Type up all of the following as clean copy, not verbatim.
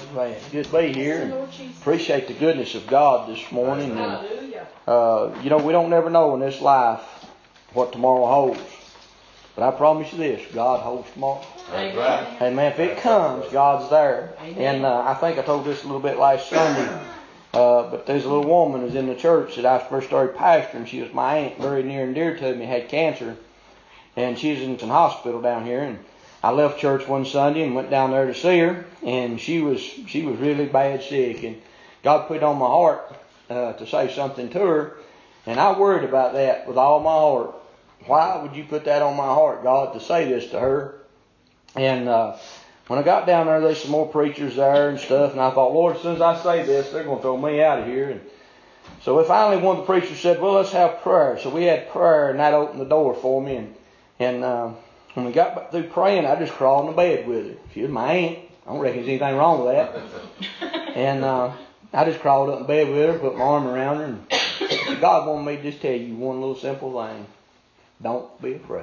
Man, good to be here. And appreciate the goodness of God this morning. And, we don't never know in this life what tomorrow holds. But I promise you this, God holds tomorrow. That's right. And man, if it comes, God's there. And I think I told this a little bit last Sunday. But there's a little woman who's in the church that I first started pastoring. She was my aunt, very near and dear to me, had cancer. And she's in some hospital down here. And I left church one Sunday and went down there to see her, and she was really bad sick, and God put it on my heart to say something to her, and I worried about that with all my heart. Why would you put that on my heart, God, to say this to her? And when I got down there's some more preachers there and stuff, and I thought, Lord, as soon as I say this, they're going to throw me out of here. And so finally one of the preachers said, well, let's have prayer. So we had prayer, and that opened the door for me, and when we got back through praying, I just crawled in the bed with her. She was my aunt. I don't reckon there's anything wrong with that. And I just crawled up in bed with her, put my arm around her, and God wanted me to just tell you one little simple thing. Don't be afraid.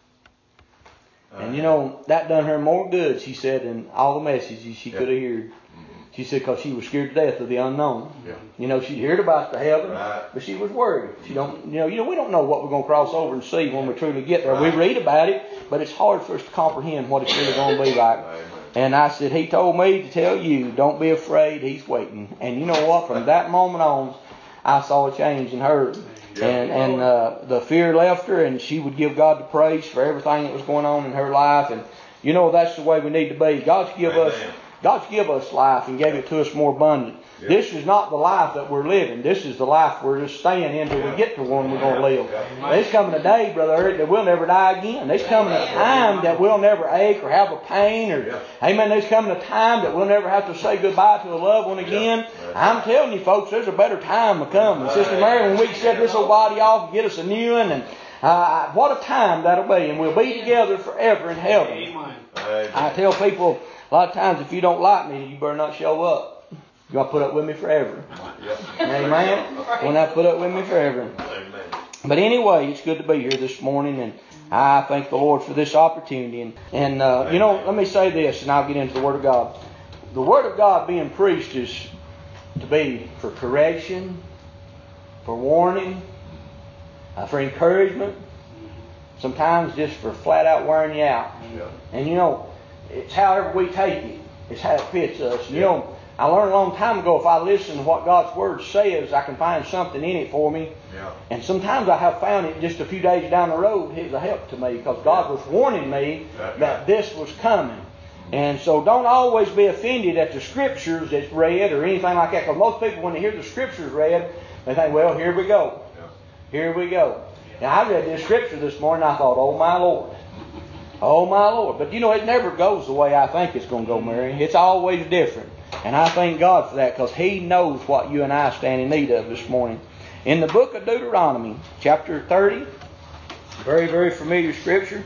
And that done her more good, she said, than all the messages she could have heard. She said, because she was scared to death of the unknown. Yeah. She'd heard about the heaven, but she was worried. We don't know what we're going to cross over and see when we truly get there. We read about it, but it's hard for us to comprehend what it's really going to be like. And I said, He told me to tell you, don't be afraid, He's waiting. And you know what? From that moment on, I saw a change in her. And the fear left her, and she would give God the praise for everything that was going on in her life. And that's the way we need to be. God's give us life and gave it to us more abundant. Yeah. This is not the life that we're living. This is the life we're just staying in until we get to one we're going to live. There's coming a day, Brother Eric, that we'll never die again. There's coming a time that we'll never ache or have a pain. Amen. There's coming a time that we'll never have to say goodbye to a loved one again. I'm telling you, folks, there's a better time to come. And Sister Mary, when we can set this old body off and get us a new one, and what a time that'll be. And we'll be together forever in heaven. I tell people, a lot of times, if you don't like me, you better not show up. You're going to put up with me forever. Amen? You're going to put up with me forever. But anyway, it's good to be here this morning, and I thank the Lord for this opportunity. And let me say this, and I'll get into the Word of God. The Word of God being preached is to be for correction, for warning, for encouragement, sometimes just for flat out wearing you out. And it's however we take it. It's how it fits us. I learned a long time ago, if I listen to what God's Word says, I can find something in it for me. Yeah. And sometimes I have found it just a few days down the road. It was a help to me because God was warning me that this was coming. And so don't always be offended at the Scriptures that's read or anything like that. Because most people, when they hear the Scriptures read, they think, well, here we go. Yeah. Here we go. Now, I read this Scripture this morning, and I thought, oh, my Lord. Oh, my Lord. But it never goes the way I think it's going to go, Mary. It's always different. And I thank God for that because He knows what you and I stand in need of this morning. In the book of Deuteronomy, chapter 30, very, very familiar Scripture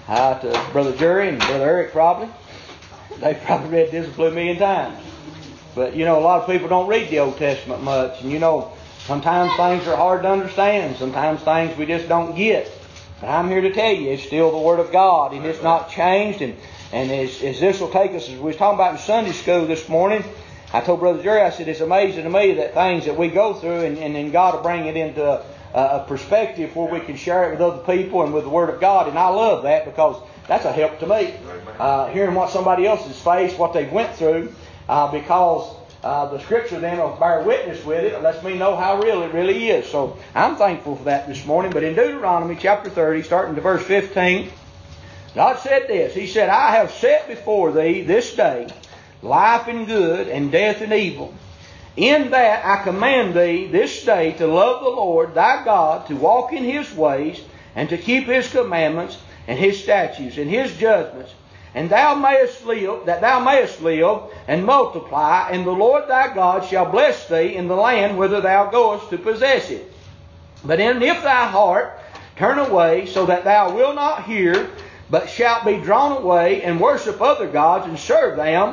to Brother Jerry and Brother Eric probably. They've probably read this a million times. But, a lot of people don't read the Old Testament much. And, sometimes things are hard to understand. Sometimes things we just don't get. But I'm here to tell you, it's still the Word of God, and it's not changed. And as this will take us, as we were talking about in Sunday school this morning, I told Brother Jerry, I said, it's amazing to me that things that we go through, and then God will bring it into a perspective where we can share it with other people and with the Word of God. And I love that because that's a help to me. Hearing what somebody else has faced, what they've went through, because the Scripture then will bear witness with it. It lets me know how real it really is. So I'm thankful for that this morning. But in Deuteronomy chapter 30, starting to verse 15, God said this. He said, I have set before thee this day life and good and death and evil. In that I command thee this day to love the Lord thy God, to walk in His ways, and to keep His commandments and His statutes and His judgments, and that thou mayest live and multiply, and the Lord thy God shall bless thee in the land whither thou goest to possess it. But if thy heart turn away, so that thou wilt not hear, but shalt be drawn away and worship other gods and serve them,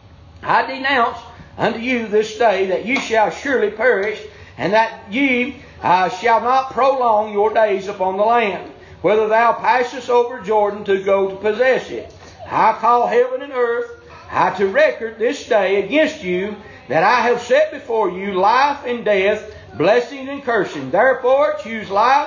I denounce unto you this day that ye shall surely perish, and that ye shall not prolong your days upon the land, whether thou passest over Jordan to go to possess it. I call heaven and earth, to record this day against you that I have set before you life and death, blessing and cursing. Therefore choose life,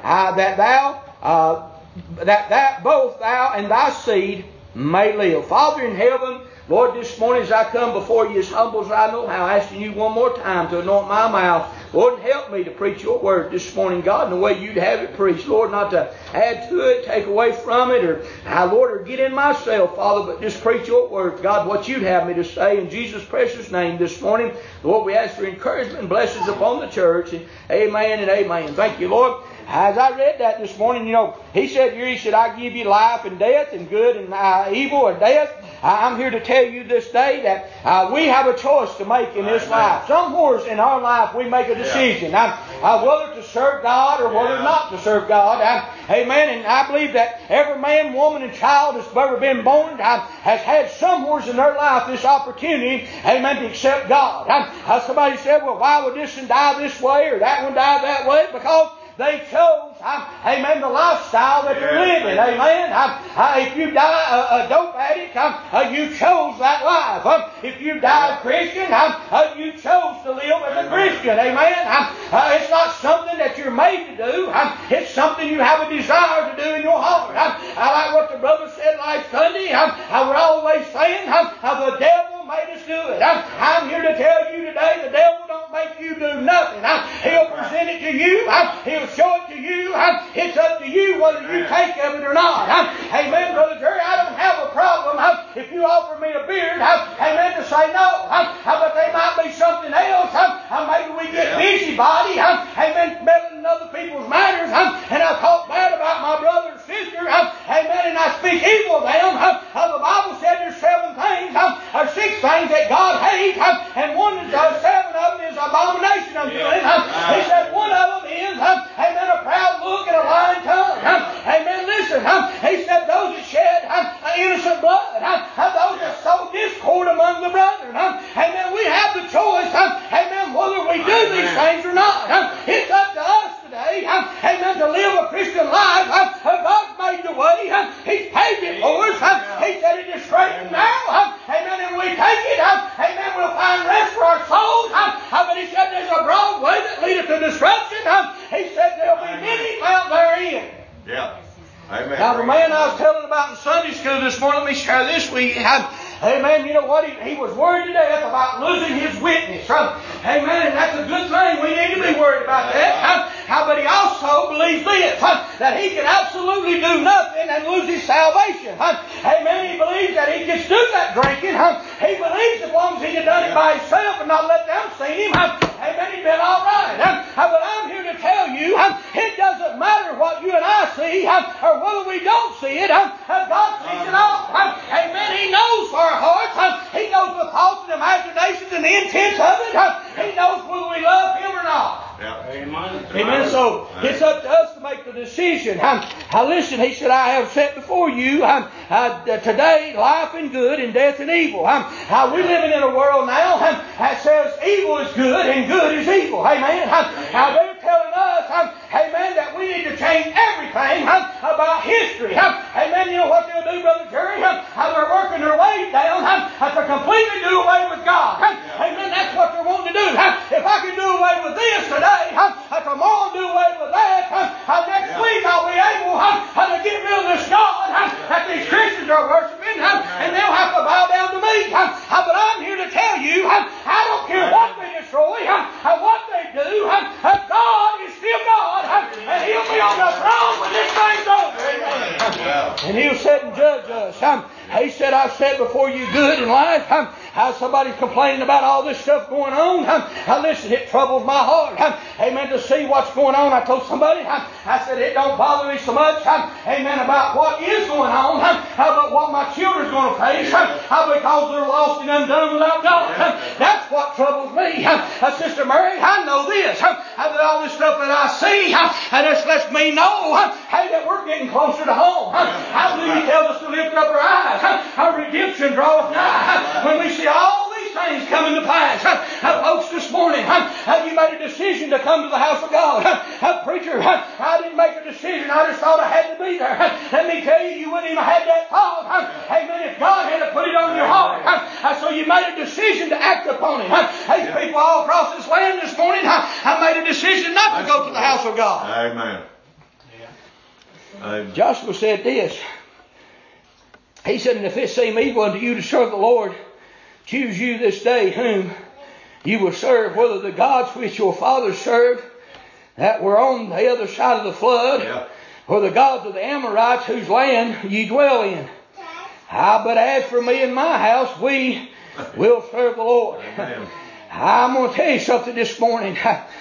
that both thou and thy seed may live. Father in heaven, Lord, this morning as I come before you as humble as I know how, asking you one more time to anoint my mouth. Lord, help me to preach your word this morning, God, in the way you'd have it preached. Lord, not to add to it, take away from it, or, Lord, or get in myself, Father, but just preach your word, God, what you'd have me to say in Jesus' precious name this morning. Lord, we ask for encouragement and blessings upon the church. And amen and amen. Thank you, Lord. As I read that this morning, He said, I give you life and death and good and evil or death. I'm here to tell you this day that we have a choice to make in this life. Somewhere in our life we make a decision. Whether to serve God or whether not to serve God. Amen. And I believe that every man, woman, and child that's ever been born has had somewhere in their life this opportunity, amen, to accept God. Somebody said, well, why would this one die this way or that one die that way? Because they chose, amen, the lifestyle that they're living. Amen. If you die a dope addict, you chose that life. If you die a Christian, you chose to live as a Christian. Amen. It's not something that you're made to do. It's something you have a desire to do in your heart. I like what the brother said last Sunday. We're always saying the devil made us do it. I'm here to tell you today, the devil don't make you do nothing. He'll present it to you. He'll show it to you. It's up to you whether you take of it or not. Amen, Brother Jerry. I don't have a problem if you offer me a beard. Amen, to say no. But there might be something else. Maybe we get busybody. Amen, meddling in other people's matters. And I talk bad about my brother or sister. Amen, and I speak evil of them. The Bible said there's 7 things, or 6 things that God hates, and one of those 7 of them is abomination unto Him. He said one of them is, amen, a proud look and a lying tongue. Amen, listen, He said those that shed innocent blood, those that sow discord among the brethren. Amen, we have the choice, amen, whether we do these things or not. It's up to us today, amen, to live a Christian life. God's made the way. He's paved it for us. He said it is straight and narrow. Amen, and we take it. Amen, we'll find rest for our souls. But He said there's a broad way that leadeth to destruction. He said there'll be many found therein. Yeah. Amen. Now, the man I was telling about in Sunday school this morning, let me share this with you. Amen. You know what? He was worried to death about losing his witness. Amen. And that's a good thing. We need to be worried about that. But he also believes this, that he can absolutely do nothing and lose his salvation. Amen. He believes that he can do that drinking. He believes as long as he had done it by himself and not let them see him, amen, he'd been all right. But I'm here to tell you, it doesn't matter what you and I see, or whether we don't see it. God sees it all. Amen. He knows our hearts. He knows the thoughts and imaginations and the intents of it. He knows whether we love Him or not. Yeah. Amen. So it's up to us to make the decision. Listen, He said, I have set before you today life and good and death and evil. We're living in a world now that says evil is good and good is evil. Amen. They're telling us, amen, that we need to change everything about history. Amen. You know what they'll do, Brother Jerry? They're working their way down to completely do away with God. Amen. That's what they're wanting to do. If I can do away with this today, tomorrow I'll do away with that. Next week I'll be able to get rid of this God that these Christians are worshiping, and they'll have to bow down to me. But I'm here to tell you, I don't care what they destroy, what they do, God is still God, and He'll be on the throne when this thing's over. And He'll sit and judge us. He said, I've set before you good and life. Somebody's complaining about all this stuff going on. Listen, it troubles my heart. Amen, to see what's going on. I told somebody, I said, it don't bother me so much, amen, about what is going on, but what my children's going to face, because they're lost and undone without God. That's what troubles me. Sister Mary, I know this, that all this stuff that I see, and this lets me know, that we're getting closer to home. Hallelujah tells us to lift up our eyes. Our redemption draweth nigh. When we see all these things coming to pass, folks, this morning, you made a a decision to come to the house of God. Preacher, I didn't make a decision. I just thought I had to be there. Let me tell you, you wouldn't even have that thought. Amen. If God had to put it on your heart. So you made a decision to act upon it. Hey, people all across this land this morning, I made a decision not to go to the house of God. Amen. Amen. Joshua said this. He said, and if it seem evil unto you to serve the Lord, choose you this day whom you will serve, whether the gods which your fathers served, that were on the other side of the flood, or the gods of the Amorites whose land ye dwell in. But as for me and my house, we will serve the Lord. I'm going to tell you something this morning.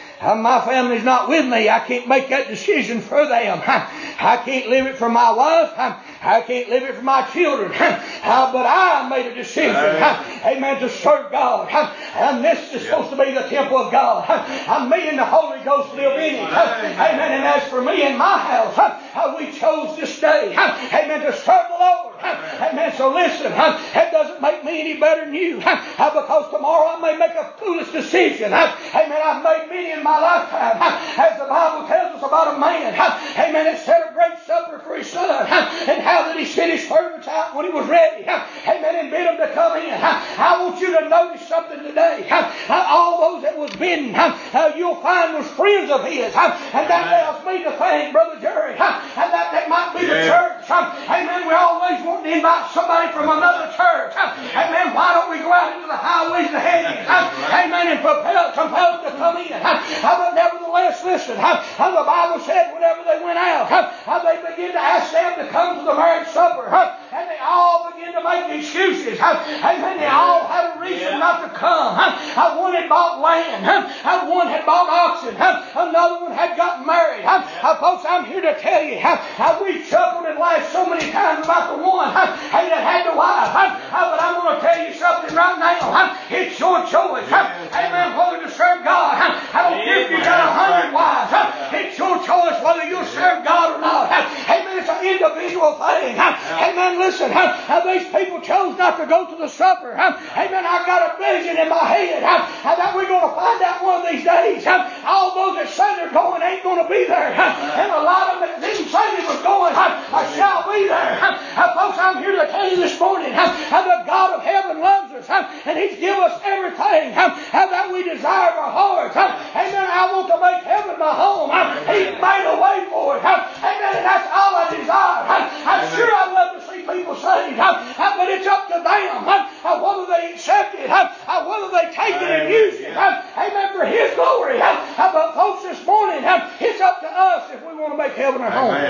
My family's not with me. I can't make that decision for them. I can't live it for my wife. I can't live it for my children. But I made a decision, amen, to serve God. And this is supposed to be the temple of God. Me and the Holy Ghost live in it. Amen. And as for me and my house, we chose this day, amen, to serve the Lord. Amen. So listen, it doesn't make me any better than you. Because tomorrow I may make a foolish decision. Amen. I've made many in my lifetime. As the Bible tells us about a man, amen, that set a great supper for his son. And how that he sent his servants out when he was ready. Amen. And bid them to come in. I want you to notice something today. All those that was bidden, you'll find was friends of his. And that allows me to think, Brother Jerry, and that might be the church. Amen. We always want to invite somebody from another church. Amen. Why don't we go out into the highways and the hedges? Amen. And compel them to come in. But nevertheless, listen. The Bible said whenever they went out, they began to ask them to come to the marriage supper. And they all began to make excuses. Amen. They all had a reason not to come. One had bought land. One had bought oxen. Another one had gotten married. Folks, I'm here to tell you how we chuckled and laughed so many times about the one that had the wife. But I'm going to tell you something right now. It's your choice. Amen. Whether to serve God. I don't care if you got 100 wives. It's your choice whether you'll serve God or not. Amen. It's an individual thing. Amen. Listen, these people chose not to go to the supper. Amen. I got a vision in my head that we're going to find out one of these days. All those that say they're going ain't going to be there. And a lot of them that didn't say they was going shall be there. Folks, I'm here to tell you this morning the God of heaven loves us. And He's given us everything that we desire of our hearts. Amen. I want to make heaven my home. He's made a way for it. Amen. And that's all I desire. I'm sure I'd love to see people saved. But it's up to them whether they accept it, whether they take it and use it. Amen. For His glory. But folks, this morning, it's up to us if we want to make heaven our home.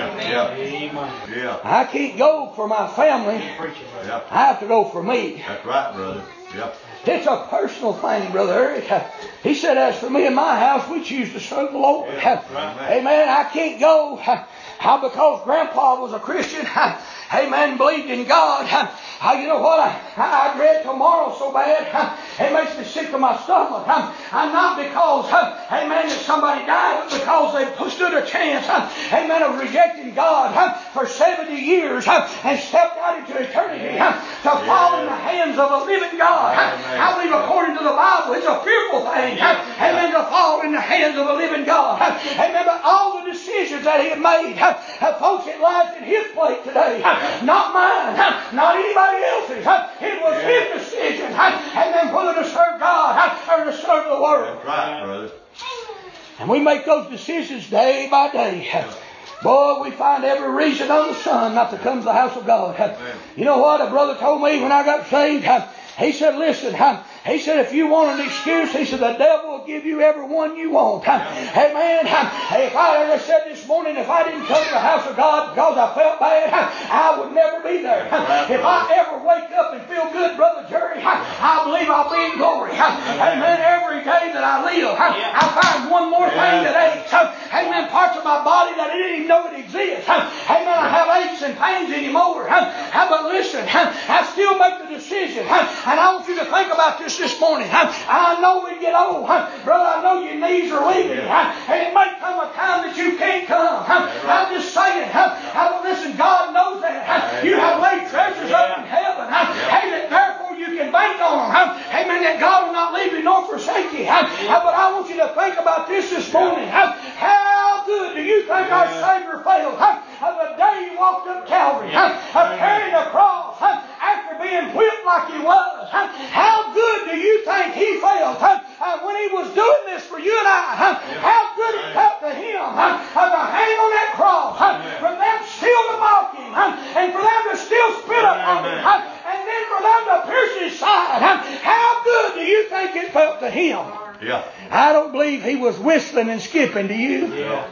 Amen. I can't go for my family. I have to go for me. That's right, brother. Yep. It's a personal thing, Brother Eric. He said, as for me and my house, we choose to serve the Lord. Amen. I can't go because Grandpa was a Christian. Amen. Believed in God. You know what? I dread tomorrow so bad. It makes me sick to my stomach. I'm not because, amen, that somebody died, but because they stood a chance, amen, of rejecting God for 70 years and stepped out into eternity to fall in the hands of a living God. I believe according to the Bible, it's a fearful thing. Amen. To fall in the hands of a living God. Amen. But all the decisions that He had made, folks, it lies in His plate today. Not mine. Not anybody else's. It was His decision. Amen. Whether to serve God or to serve the world. That's right, brother. And we make those decisions day by day. Boy, we find every reason under the sun not to come to the house of God. You know what? A brother told me when I got saved. He said, listen, he said, if you want an excuse, he said, the devil will give you every one you want. Amen. If I said this morning, if I didn't come to the house of God because I felt bad, I would never be there. If I ever wake up and feel good, Brother Jerry, I believe I'll be in glory. Amen. Every day that I live, I find one more thing that aches. Amen. Parts of my body that I didn't even know it exists. Amen. I have aches and pains anymore. But listen, I still make the decision. And I want you to think about this morning. I know we get old. Brother, I know your knees are leaving. And it may come a time that you can't come. I'm just saying. But listen, God knows that. You have laid treasures up in heaven. Hey, that therefore you can bank on them. Amen. That God will not leave you nor forsake forsake you. But I want you to think about this morning. How good do you think our Savior felt the day He walked up Calvary, carrying the cross after being whipped like He was? How good do you think He felt when He was doing this for you and I? How good it felt to Him to hang on that cross, for them still to mock Him, and for them to still spit upon Him, and then for them to pierce His side. How good do you think it felt to Him? Yeah. I don't believe He was whistling and skipping to you. Yeah.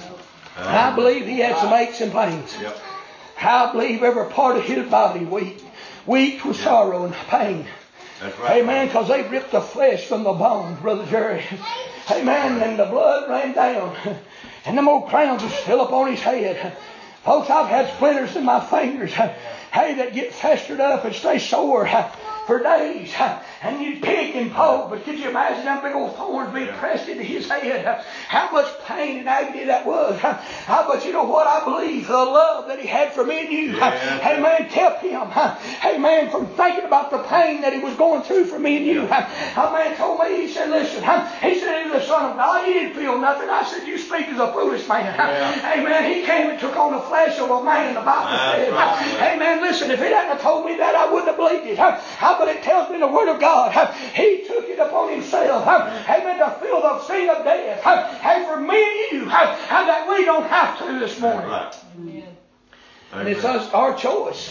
I believe He had some aches and pains. Yep. I believe every part of His body weak with sorrow and pain. That's right. Amen, because they ripped the flesh from the bones, Brother Jerry. Amen, and the blood ran down. And them old crowns are still up on His head. Folks, I've had splinters in my fingers. Hey, that get festered up and stay sore for days. And you'd pick and poke, but could you imagine them big old thorns being pressed into His head? How much pain and agony that was. But you know what? I believe the love that He had for me and you, amen, kept Him, amen, from thinking about the pain that He was going through for me and you. A man told me, he said, listen, he said, He was the Son of God. He didn't feel nothing. I said, you speak as a foolish man. Amen. He came and took on the flesh of a man, the Bible said. Amen. Listen, if He hadn't told me that, I wouldn't have believed it. But it tells me in the Word of God, He took it upon Himself, amen, to feel the sting of death. And for me and you, that we don't have to this morning. Right. And it's our choice.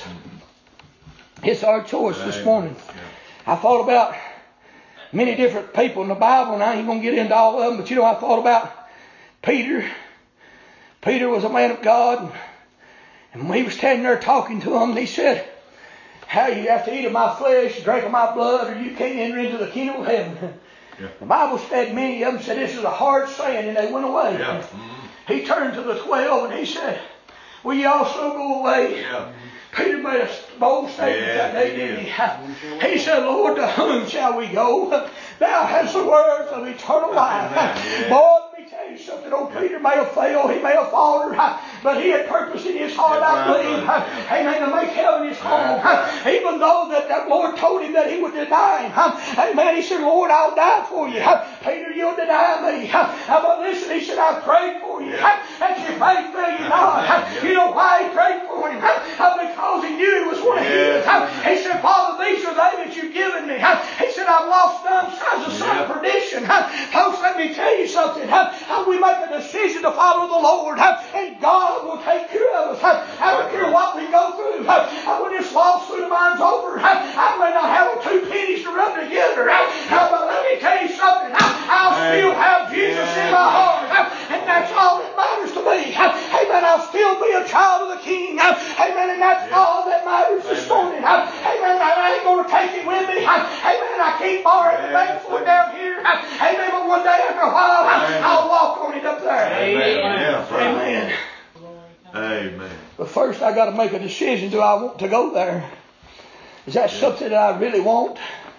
It's our choice this morning. I thought about many different people in the Bible, and I ain't going to get into all of them, but I thought about Peter. Peter was a man of God, and when he was standing there talking to him, he said, how you have to eat of my flesh, drink of my blood, or you can't enter into the kingdom of heaven. Yeah. The Bible said many of them said this is a hard saying, and they went away. Yeah. He turned to the 12 and he said, will you also go away? Yeah. Peter made a bold statement that day, didn't he? He said, Lord, to whom shall we go? Thou hast the words of eternal life. Boy, let me tell you something. Old Peter may have failed, he may have faltered, but he had purpose in his heart, I believe, amen, to make heaven his home. Even though that Lord told him that he would deny him. Amen. He said, Lord, I'll die for you. Peter, you'll deny me. But listen, he said, I prayed for you. And your faith fail you not. You know why he prayed for him? Because he knew he was one of his. He said, Father, these are they that you've given me. He said, I've lost none besides the son of perdition. Folks, let me tell you something. We make a decision to follow the Lord, and God will take care of us. I don't care what we go through. When this lawsuit of mine's over, I may not have 2 pennies to rub together. But let me tell you something. I'll still have Jesus in my heart, and that's all that matters to me. Amen. I'll still be a child of the King. Amen. And that's all that matters this morning. Amen. I ain't going to take it with me. Amen. I can't borrow everything for it down here. Amen. But one day after a while, I'll walk on it up there. Amen. Amen. Amen. But first I got to make a decision. Do I want to go there? Is that something that I really want?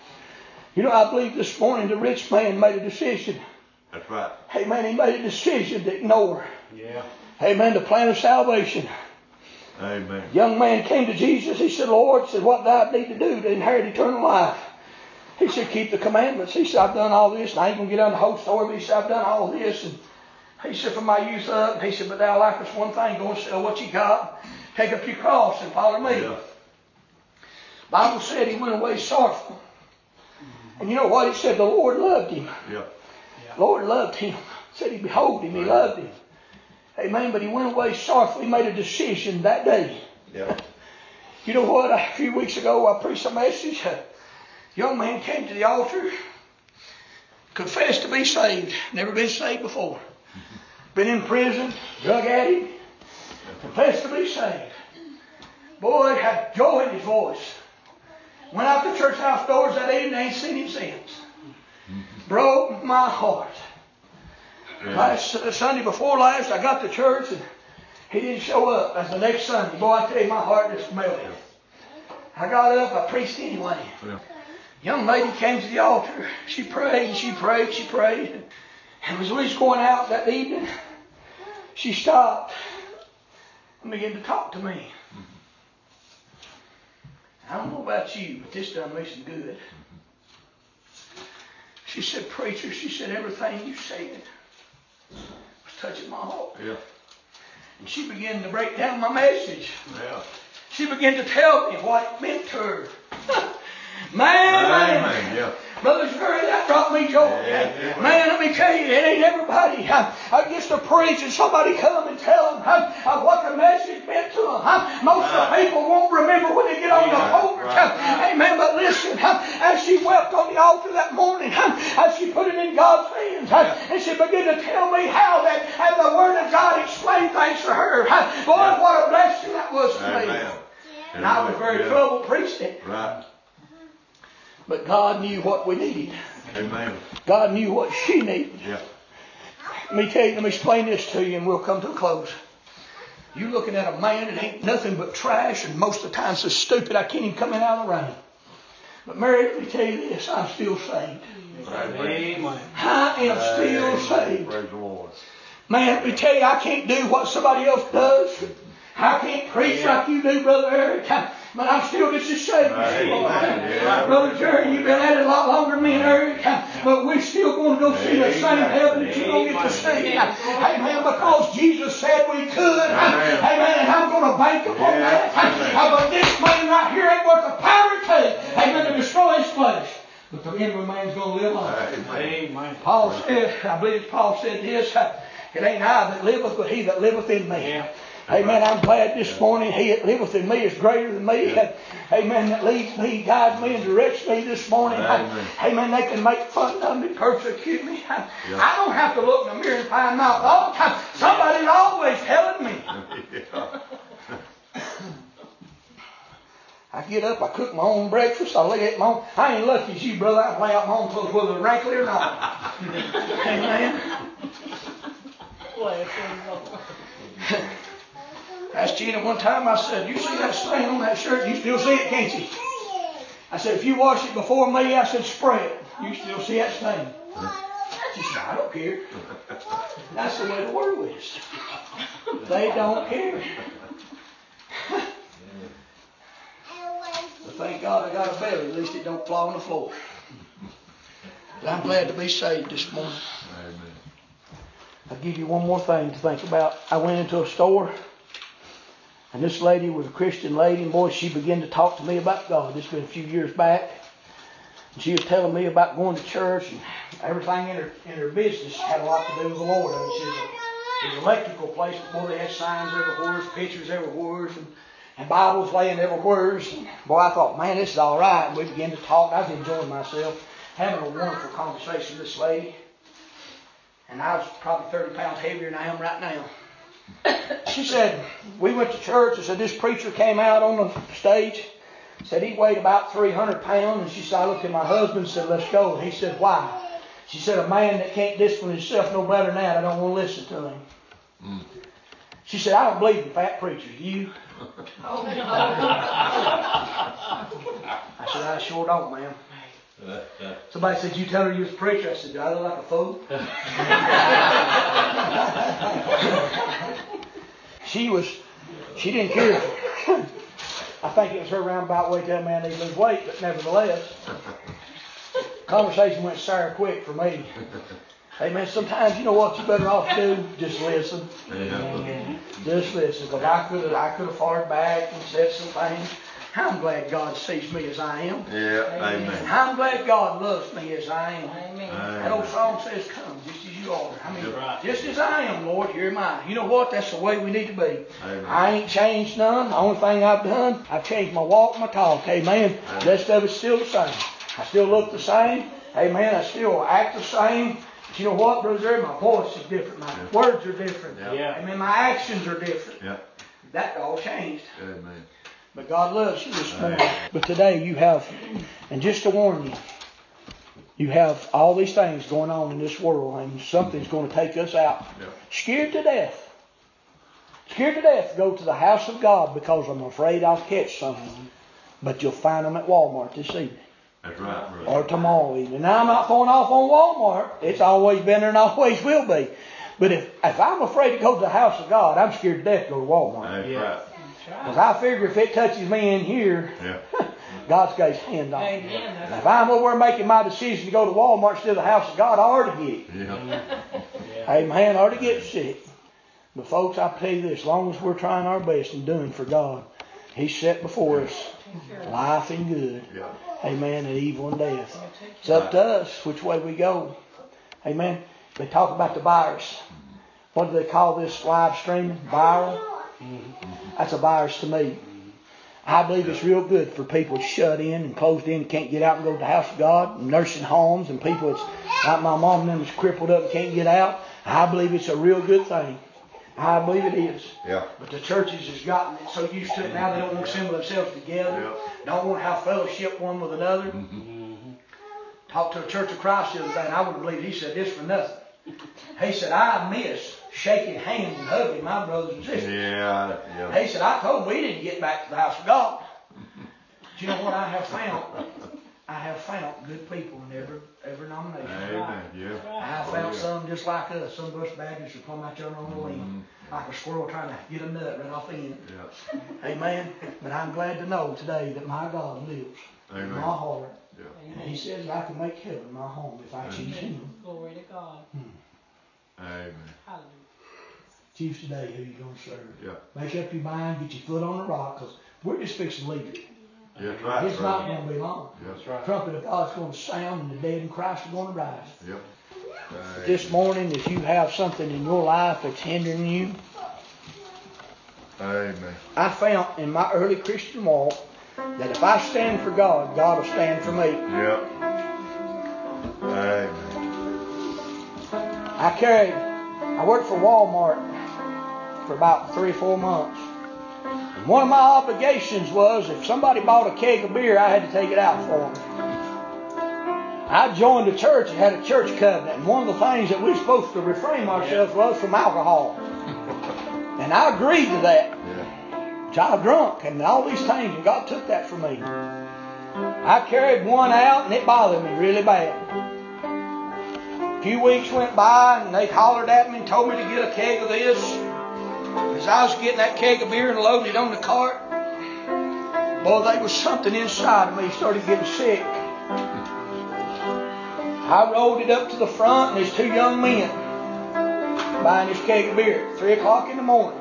I believe this morning the rich man made a decision. That's right. Amen. He made a decision to ignore. Yeah. Amen. The plan of salvation. Amen. Young man came to Jesus. He said, Lord, what do I need to do to inherit eternal life? He said, keep the commandments. He said, I've done all this, and I ain't going to get on the whole story, but he said, I've done all this. And he said, from my youth up, he said, but thou lackest one thing. Go and sell what you got. Take up your cross and follow me. Yeah. Bible said he went away sorrowful. And you know what? He said the Lord loved him. Yeah. The Lord loved him. He said he behoved him. He loved him. Amen. But he went away sorrowful. He made a decision that day. Yeah. You know what? A few weeks ago, I preached a message. A young man came to the altar, confessed to be saved. Never been saved before. Been in prison, drug addict, confessed to be saved. Boy, had joy in his voice. Went out to church house doors that evening, ain't seen him since. Broke my heart. Yeah. Last Sunday before last, I got to church and he didn't show up. That's the next Sunday. Boy, I tell you, my heart just melted. I got up, I preached anyway. Yeah. Young lady came to the altar. She prayed, she prayed, she prayed. And as we was going out that evening, she stopped and began to talk to me. I don't know about you, but this done me some good. She said, preacher, she said, everything you said was touching my heart. Yeah. And she began to break down my message. Yeah. She began to tell me what it meant to her. Man, Yeah. Brother Curry, that brought me joy. Yeah. Man, let me tell you, it ain't everybody. I used to preach and somebody come and tell them what the message meant to them. Most of the people won't remember when they get on the pulpit. Amen. But listen, as she wept on the altar that morning, as she put it in God's hands, and she began to tell me how that the Word of God explained things to her. Boy, what a blessing that was to me. And I was very troubled preaching it. Right. But God knew what we needed. Amen. God knew what she needed. Yeah. Let me tell you, let me explain this to you and we'll come to a close. You looking at a man that ain't nothing but trash and most of the time so stupid I can't even come in out of the rain. But Mary, let me tell you this, I'm still saved. Amen. I am still saved. Praise the Lord. Man, let me tell you, I can't do what somebody else does. I can't preach like you do, Brother Eric. But I'm still just as saved as you are. Brother Jerry, you've been at it a lot longer than me and Eric. But we're still going to go see the same heaven that you're going to get to see. Amen. Because Jesus said we could. Amen. And I'm going to bank upon that. But this man right here ain't worth a pound or two. Amen. To destroy his flesh. But the inward man's going to live on. Amen. Paul said, I believe Paul said this, it ain't I that liveth, but he that liveth in me. Yeah. Amen. I'm glad this morning he that liveth in me is greater than me. Amen. That leads me, guides me, and directs me this morning. Amen. They can make fun of me, persecute me. I don't have to look in the mirror and find out all the time. Somebody's always telling me. I get up, I cook my own breakfast, I lay at my own. I ain't lucky as you, brother. I lay out my own clothes whether they're wrinkly or not. Amen. Asked Gina one time, I said, you see that stain on that shirt? You still see it, can't you? I said, if you wash it before me, I said, spray it. You still see that stain? She said, I don't care. That's the way the world is. They don't care. But thank God I got a belly. At least it don't fall on the floor. But I'm glad to be saved this morning. Amen. I'll give you one more thing to think about. I went into a store, and this lady was a Christian lady, and boy, she began to talk to me about God. This has been a few years back. And she was telling me about going to church, and everything in her business had a lot to do with the Lord. I mean, she was an electrical place, but boy, they had signs everywhere, pictures everywhere, and Bibles laying everywhere. And boy, I thought, man, this is all right. And we began to talk. I was enjoying myself, having a wonderful conversation with this lady. And I was probably 30 pounds heavier than I am right now. She said, we went to church. I said, this preacher came out on the stage. Said he weighed about 300 pounds. And she said, I looked at my husband and said, let's go. And he said, why? She said, a man that can't discipline himself no better than that, I don't want to listen to him. She said, I don't believe in fat preachers. You? I said, I sure don't, ma'am. Somebody said, you tell her you was a preacher. I said, do I look like a fool? She didn't care. I think it was her roundabout way to tell me I need to lose weight, but nevertheless, conversation went sour quick for me. Hey man, sometimes you know what you better off do? Just listen. Just listen. Because I could have fired back and said some things. I'm glad God sees me as I am. Yeah, amen. I'm glad God loves me as I am. Amen. That old song says, come just as you are. I mean, just as I am, Lord, here am I. You know what? That's the way we need to be. Amen. I ain't changed none. The only thing I've done, I've changed my walk, my talk. Amen. The rest of it's still the same. I still look the same. Amen. I still act the same. But you know what, brother? My voice is different. My words are different. Yeah. Amen. My actions are different. Yeah. That all changed. Amen. But God loves you this morning. But today you have, and just to warn you, you have all these things going on in this world, and something's going to take us out. Yeah. Scared to death. Scared to death to go to the house of God because I'm afraid I'll catch something. But you'll find them at Walmart this evening. That's right, brother. Or tomorrow evening. Now I'm not throwing off on Walmart. It's always been there and always will be. But if I'm afraid to go to the house of God, I'm scared to death to go to Walmart. That's right. Because I figure if it touches me in here, God's got His hand on it. And if I'm over making my decision to go to Walmart instead of the house of God, I ought to get it. Yeah. Amen. I ought to get sick. But folks, I tell you this, as long as we're trying our best and doing for God, He's set before us life and good. Yeah. Amen. And evil and death. It's up to us which way we go. Amen. They talk about the virus. What do they call this live streaming? Viral? That's a virus to me. I believe it's real good for people shut in and closed in, can't get out and go to the house of God, nursing homes, and people that's like my mom and them is crippled up and can't get out. I believe it's a real good thing. I believe it is. Yeah. But the churches has gotten it so used to it now they don't want to assemble themselves together. Yeah. Don't want to have fellowship one with another. Talked to a Church of Christ the other day, and I wouldn't believe he said this for nothing. He said, I miss shaking hands and hugging my brothers and sisters. Yeah. Yeah. He said, I told him we didn't get back to the house of God. But you know what I have found? I have found good people in every nomination. Amen. Yeah. I have found some just like us. Some of us Baptists are come out there on the limb, like a squirrel trying to get a nut right off the end. Yeah. Amen. But I'm glad to know today that my God lives in my heart. Yeah. And He says I can make heaven my home if I choose Him. Glory to God. Amen. Hallelujah. Choose today who you're going to serve. Yeah. Make up your mind, get your foot on the rock, because we're just fixing to leave it. That's right. It's not going to be long. That's right. The trumpet of God's going to sound, and the dead in Christ are going to rise. Yep. This morning, if you have something in your life that's hindering you, Amen. I found in my early Christian walk that if I stand for God, God will stand for me. Yep. Amen. I worked for Walmart for about 3 or 4 months. And one of my obligations was if somebody bought a keg of beer, I had to take it out for them. I joined a church and had a church covenant. And one of the things that we're supposed to refrain ourselves was from alcohol. And I agreed to that. Yeah. I was drunk and all these things, and God took that from me. I carried one out and it bothered me really bad. A few weeks went by and they hollered at me and told me to get a keg of this. As I was getting that keg of beer and loading it on the cart, boy, there was something inside of me started getting sick. I rolled it up to the front and there's 2 young men buying this keg of beer at 3 o'clock in the morning.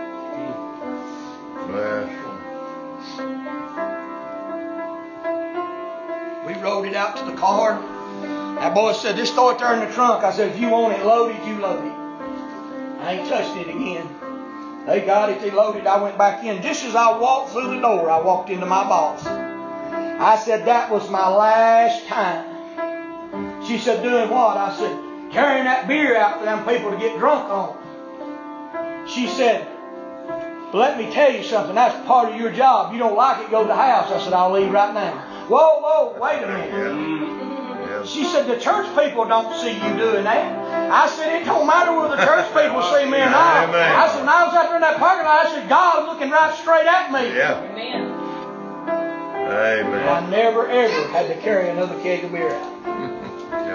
We rolled it out to the car. That boy said, just throw it there in the trunk. I said, if you want it loaded, you load it. I ain't touched it again. They got it, they loaded it. I went back in. Just as I walked through the door, I walked into my boss. I said, that was my last time. She said, doing what? I said, carrying that beer out for them people to get drunk on. She said, let me tell you something. That's part of your job. You don't like it, go to the house. I said, I'll leave right now. Whoa, wait a minute. She said, the church people don't see you doing that. I said, it don't matter whether the church people see me or not. I said, when I was out there in that parking lot, I said, God was looking right straight at me. Yeah. Amen. Amen. I never, ever had to carry another keg of beer out. Yep.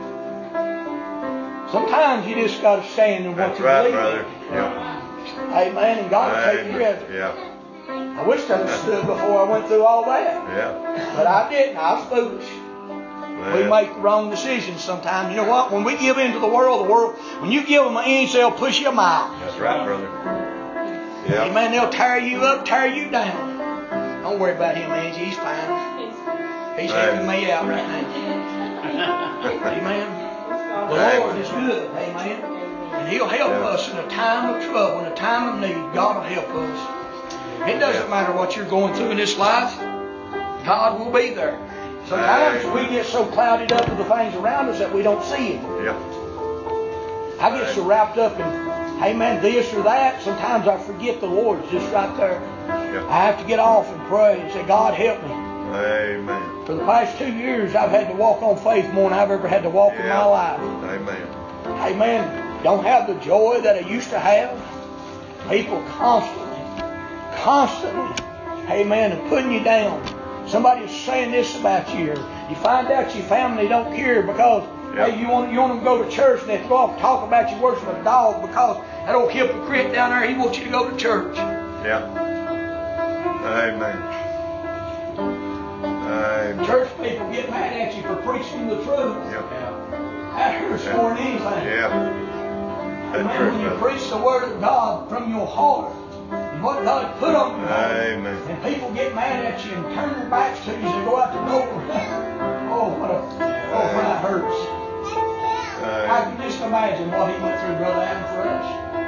Sometimes you just got to stand in what That's you right, believe brother. in. Yep. Amen. And God will take care of it. Yeah. I wish I had stood before I went through all that. Yeah. But I didn't. I was foolish. We Well, make the wrong decisions sometimes. You know what? When we give in to the world, when you give them an inch, they'll push you a mile. that's right, brother. Yeah. Amen. They'll tear you up, tear you down. Don't worry about him, Angie. He's fine. He's helping me out right now. Amen. The Lord is good. Amen. And He'll help us in a time of trouble, in a time of need. God will help us. It doesn't matter what you're going through in this life. God will be there. Sometimes we get so clouded up with the things around us that we don't see Him. Yeah. I get so wrapped up in, amen, this or that. Sometimes I forget the Lord's just right there. Yeah. I have to get off and pray and say, God, help me. Amen. For the past 2 years, I've had to walk on faith more than I've ever had to walk in my life. Amen. Amen. Don't have the joy that I used to have. People constantly, amen, and putting you down. Somebody's saying this about you. You find out your family don't care because hey, you want them to go to church and they go off and talk about you worse than a dog because that old hypocrite down there, he wants you to go to church. Yeah. Amen. Amen. Church people get mad at you for preaching the truth. Yep. That hurts more than anything. Yeah. And man, when you preach the Word of God from your heart and what God put on your heart, Amen. and people get mad at you and turn their backs to you as they go out the door, what that hurts. I can just imagine what he went through, Brother Adam, for us.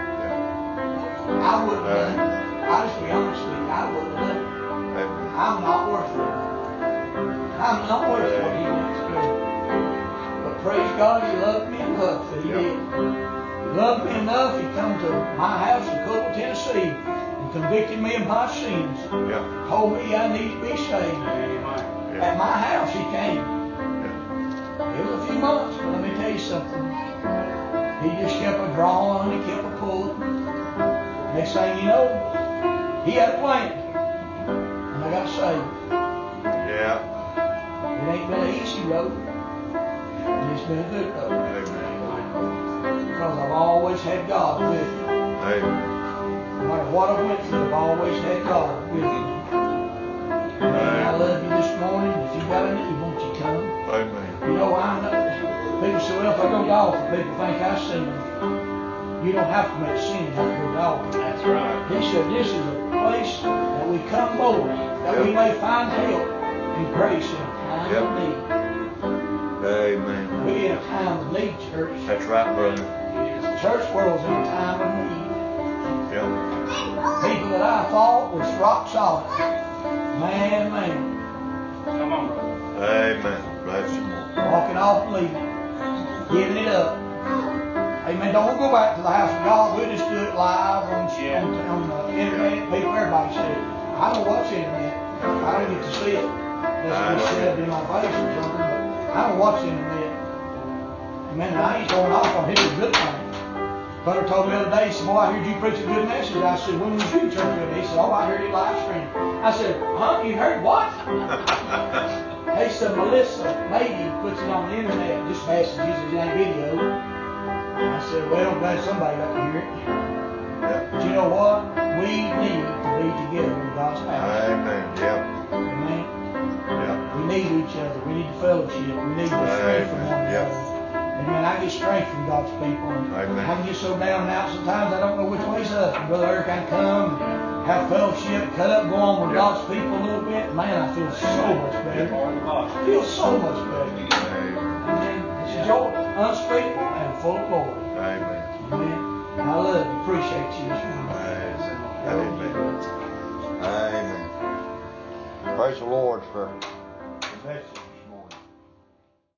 I wouldn't have done it. I'll just be honest with you, I wouldn't have done it. I'm not worth it. I'm not worth what he went through. But praise God, he loved me enough that he did. He loved me enough, he come to my house in Cookville, Tennessee, and convicted me of my sins. Told me I need to be saved. At my house he came. It was a few months, but let me tell you something. He just kept a drawing, he kept a pulling. Next thing you know, he had a plan. And I got saved. Yeah. It ain't been an easy road. And it's been a good road. Because I've always had God with me. No matter what I went through, I've always had God with me. And I love you this morning. If you got a need, won't you come? Amen. You know, people say, well, if I go to altar, people think I sin. You don't have to make sin if you go to altar. That's right. He said, this is a place that we come boldly, that we may find help and grace in a time of need. Amen. We're in a time of need, church. That's right, brother. The church world's in a time of need. Yeah. People that I thought was rock solid. Man. Come on, brother. Amen. Bless you. Walking off and leaving. Giving it up. Amen. Don't go back to the house of God. We'll just do it live on the internet. People, everybody said, I don't watch internet. I don't get to see it. Unless it's shoved in my face or something. But I don't watch internet. Amen. And I ain't going off on his good thing. Brother told me the other day, he said, boy, I heard you preach a good message. I said, when was you church with me? He said, oh, I heard it live stream. I said, huh? You heard what? He said, Melissa Maybe puts it on the internet, just messages, it ain't video. I said, well, I'm glad somebody got to hear it. But you know what? We need to be together in God's house. Amen. Yeah. Amen. Yeah. We need each other. We need the fellowship. We need the strength from one another. Amen. I get strength from God's people. Amen. I can get so down and out sometimes I don't know which way's up. And Brother Eric, I come and have fellowship, cut up, go on with God's people a little bit. Man, I feel so much better. I feel so much better. Amen. It's joy, unspeakable and full of glory. Amen. Amen. I love you. Appreciate you this morning. Amen. Amen. Praise the Lord for Bless you.